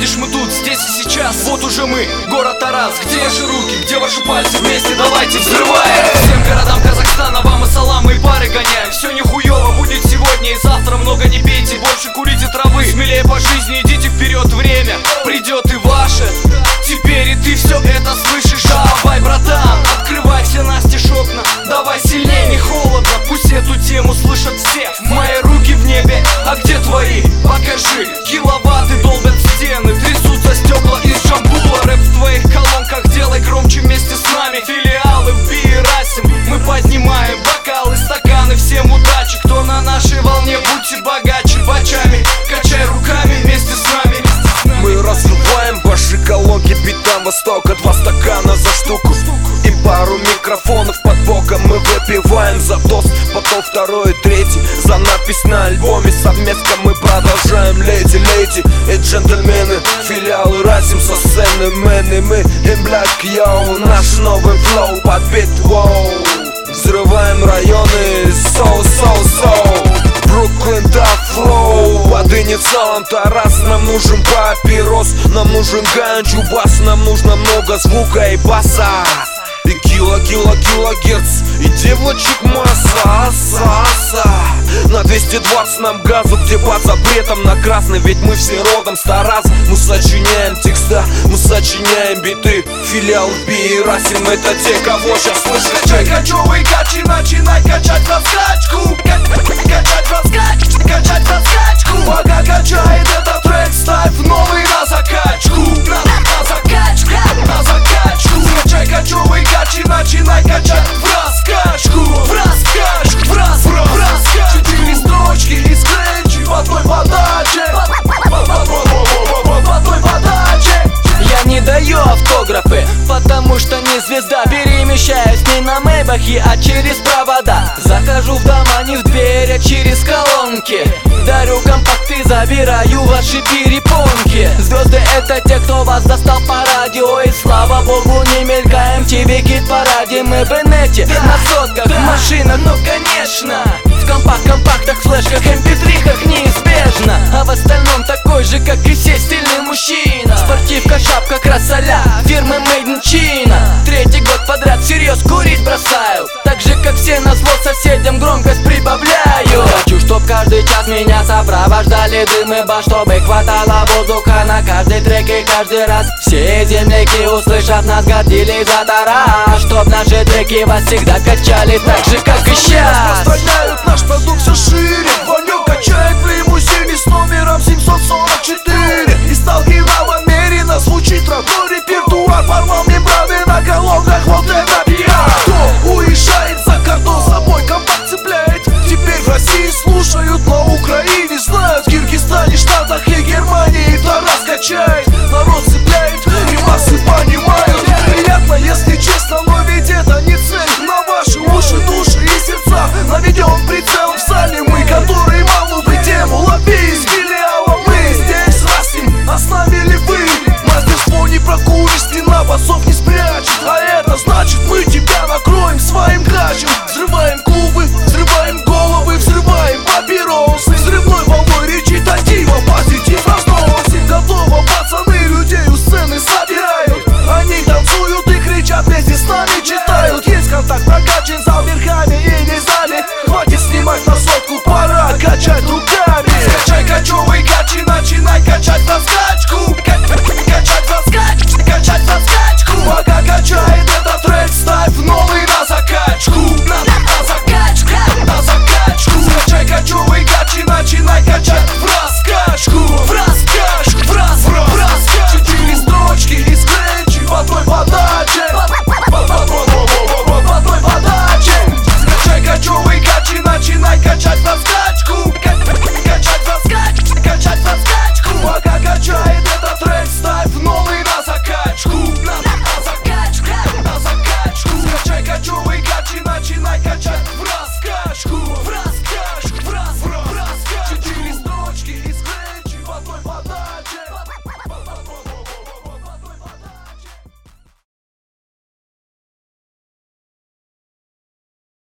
видишь, мы тут, здесь и сейчас. Вот уже мы, город Тарас. Где ваши руки, где ваши пальцы? Вместе давайте взрываем. Всем городам Казахстана вам и салам, и пары гоняем. Все нихуево будет сегодня и завтра. Много не пейте, больше курите травы. Смелее по жизни идите вперед, время придет и ваше. Теперь и ты все это слышишь. Давай, братан, открывай все настежь окна. Давай сильнее, не холодно, пусть эту тему слышат все. Мои руки в небе, а где твои? Покажи. Киловатты долбят стены, трясутся стекла из джамбула. Рэп в твоих колонках, делай громче вместе с нами. Филиалы в Бирасим, мы поднимаем бокалы, стаканы. Всем удачи, кто на нашей волне, будьте богаче. Бачами, качай руками вместе с нами. Мы разрываем ваши колонки битам Востока. 2 стакана за штуку и пару микрофонов под боком. Мы выпиваем за тост, потом второй и третий за надпись на альбоме. Совместно мы продолжаем, леди и джентльмены. Филиалы Расим со сцены, мэны. Мы им блядь, йоу, наш новый флоу под бит, воу. Взрываем районы, соу Бруклин, так флоу. Под инициалом Тарас нам нужен папирос. Нам нужен ганджу бас, нам нужно много звука и баса. И килогерц, и девочек масса, на 220 нам газу, где под запретом на красный. Ведь мы все родом с Тараса. Мы сочиняем текста, мы сочиняем биты. Филиал Бирасим, это те, кого сейчас слышишь. Качай кочевый качи, начинай качать раскачку. Качать раскачку. Пока качает этот трек, ставь новый на закачку. На закачку. Качай кочевый качи, начинай качать в раскачку. В раскачку. 4 строчки из кренчи в одной подаче. В одной подаче. Я не даю автографы, потому что не звезда. Перемещаюсь не на мейбахе, а через провода. Захожу в дома не в дверь, а через колонки. Дарю компакты, забираю ваши перепонки. Звезды это те, кто вас достал по радио. И слава богу, не мелькаем в TV-хит-параде. Мы в инете, на сотках, в машинах, ну конечно. В компактах, флешках, mp3-хах неизбежно. А в остальном такой же, как и все, стильный мужчина. Спортивка, шапка, красоля, фирмы Made in China. 3-й год подряд всерьез курить бросаю. Так же, как все, назло соседям громкость прибавляю. Хочу, чтоб каждый час меня сопровождали дым и бас, чтобы хватало воздуха на каждый трек и каждый раз. Все земляки, услышав нас, гордились за Тарас. Чтоб наши треки вас всегда качали так же, как и сейчас. Распространяют наш продукт все шире. Ванек качает в лимузине с номером 744. И сталкеров намеренно звучит родной репертуар. Порвал мембраны на колонках, вот это пиар. Кто уезжает за кордон, с собой компакт цепляет. Теперь в России слушают на